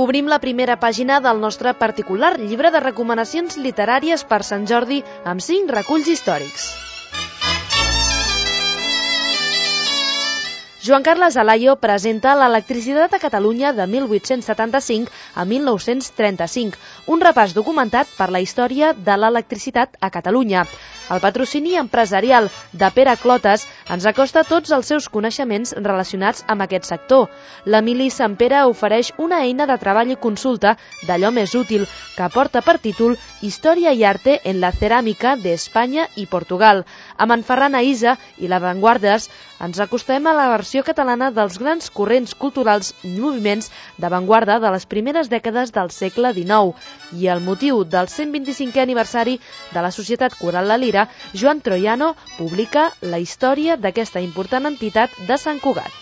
Obrim la primera pàgina del nostre particular llibre de recomanacions literàries per Sant Jordi amb 5 reculls històrics. Joan Carles Alayo presenta l'electricitat a Catalunya de 1875 a 1935, un repàs documentat per la història de l'electricitat a Catalunya. El patrocini empresarial de Pere Clotes ens acosta tots els seus coneixements relacionats amb aquest sector. L'Emili Sampere ofereix una eina de treball i consulta d'allò més útil, que porta per títol Història i arte en la ceràmica de Espanya i Portugal. Amb en Ferran Aïsa i La Vanguardes ens acostem a la versió catalana dels grans corrents culturals i moviments d'avantguarda de les primeres dècades del segle XIX. I el motiu del 125è aniversari de la Societat Coral La Lira, Joan Troiano publica la història d'aquesta important entitat de Sant Cugat.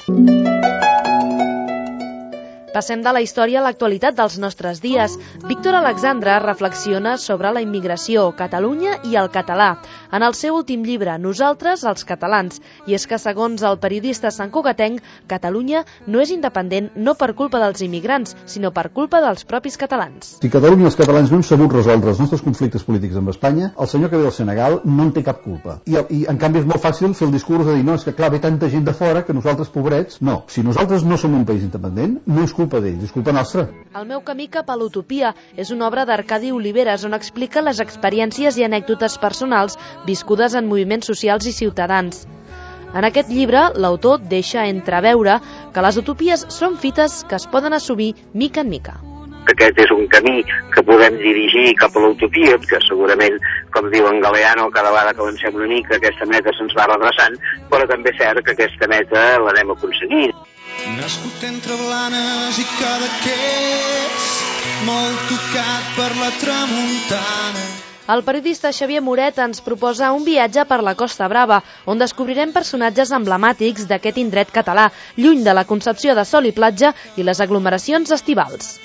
Passem de la història a l'actualitat dels nostres dies. Víctor Alexandre reflexiona sobre la immigració, Catalunya i el català. En el seu últim llibre, Nosaltres, els catalans. I és que, segons el periodista santcugatenc, Catalunya no és independent no per culpa dels immigrants, sinó per culpa dels propis catalans. Si Catalunya i els catalans no hem sabut resoldre els nostres conflictes polítics amb Espanya, el senyor que ve del Senegal no en té cap culpa. I en canvi és molt fàcil fer el discurs de dir no, és que clar, ve tanta gent de fora que nosaltres, pobrets, no. Si nosaltres no som un país independent, no és culpa d'ells, és culpa nostra. El meu camí cap a l'utopia és una obra d'Arcadi Oliveres on explica les experiències i anècdotes personals viscudes en moviments socials i ciutadans. En aquest llibre, l'autor deixa entreveure que les utopies són fites que es poden assumir mica en mica. Aquest és un camí que podem dirigir cap a l'utopia, que segurament, com diu en Galeano, cada vegada que avancem una mica aquesta meta se'ns va redreçant, però també és cert que aquesta meta l'anem aconseguint. Nascut entre blanes i Cadaqués, molt tocat per la tramuntana. El periodista Xavier Moret ens proposa un viatge per la Costa Brava, on descobrirem personatges emblemàtics d'aquest indret català, lluny de la concepció de sol i platja i les aglomeracions estivals.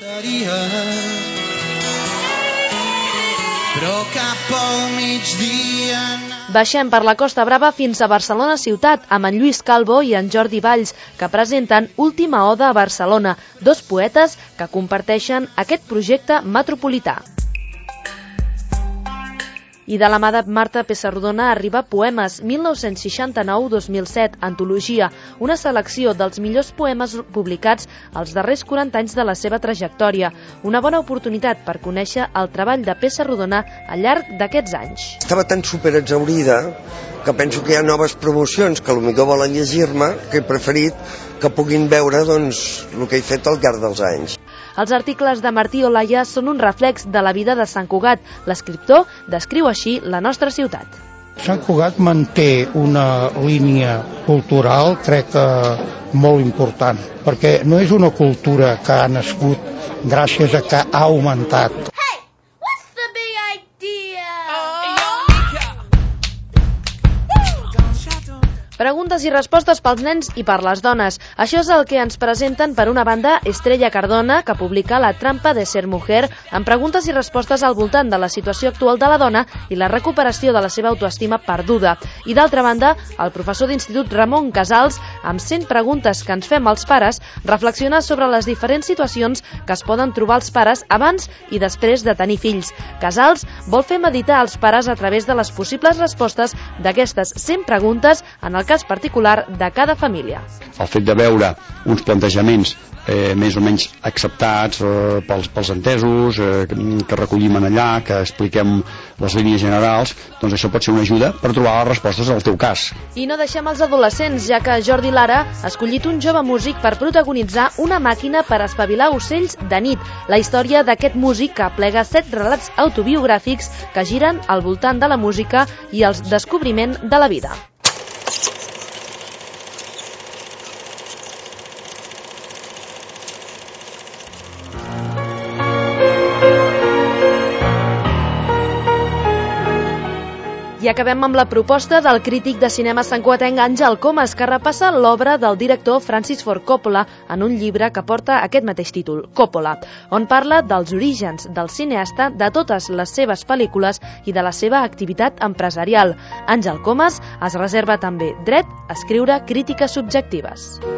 Però cap al migdia... Baixem per la Costa Brava fins a Barcelona ciutat, amb en Lluís Calvo i en Jordi Valls, que presenten Última Oda a Barcelona, 2 poetes que comparteixen aquest projecte metropolità. I de la mà de Marta Pessarrodona arriba Poemes 1969-2007, antologia, una selecció dels millors poemes publicats als darrers 40 anys de la seva trajectòria. Una bona oportunitat per conèixer el treball de Pessarrodona al llarg d'aquests anys. Estava tan superexhaurida que penso que hi ha noves promocions que potser volen llegir-me, que he preferit que puguin veure el que he fet al llarg dels anys. Els articles de Martí Olaya són un reflex de la vida de Sant Cugat. L'escriptor descriu així la nostra ciutat. Sant Cugat manté una línia cultural, crec que molt important, perquè no és una cultura que ha nascut gràcies a que ha augmentat. Preguntes i respostes pels nens i per les dones. Això és el que ens presenten per una banda Estrella Cardona, que publica La trampa de ser mujer, amb preguntes i respostes al voltant de la situació actual de la dona i la recuperació de la seva autoestima perduda. I d'altra banda, el professor d'institut Ramon Casals, amb 100 preguntes que ens fem als pares, reflexiona sobre les diferents situacions que es poden trobar els pares abans i després de tenir fills. Casals vol fer meditar als pares a través de les possibles respostes d'aquestes 100 preguntes en el cas particular de cada família. El fet de veure uns plantejaments més o menys acceptats pels entesos, que recollim en allà, que expliquem les línies generals, doncs això pot ser una ajuda per trobar les respostes al teu cas. I no deixem els adolescents, ja que Jordi Lara ha escollit un jove músic per protagonitzar una màquina per espavilar ocells de nit. La història d'aquest músic que aplega 7 relats autobiogràfics que giren al voltant de la música i el descobriment de la vida. I acabem amb la proposta del crític de cinema santcugatenc Àngel Comas, que repassa l'obra del director Francis Ford Coppola en un llibre que porta aquest mateix títol, Coppola, on parla dels orígens del cineasta, de totes les seves pel·lícules i de la seva activitat empresarial. Àngel Comas es reserva també dret a escriure crítiques subjectives.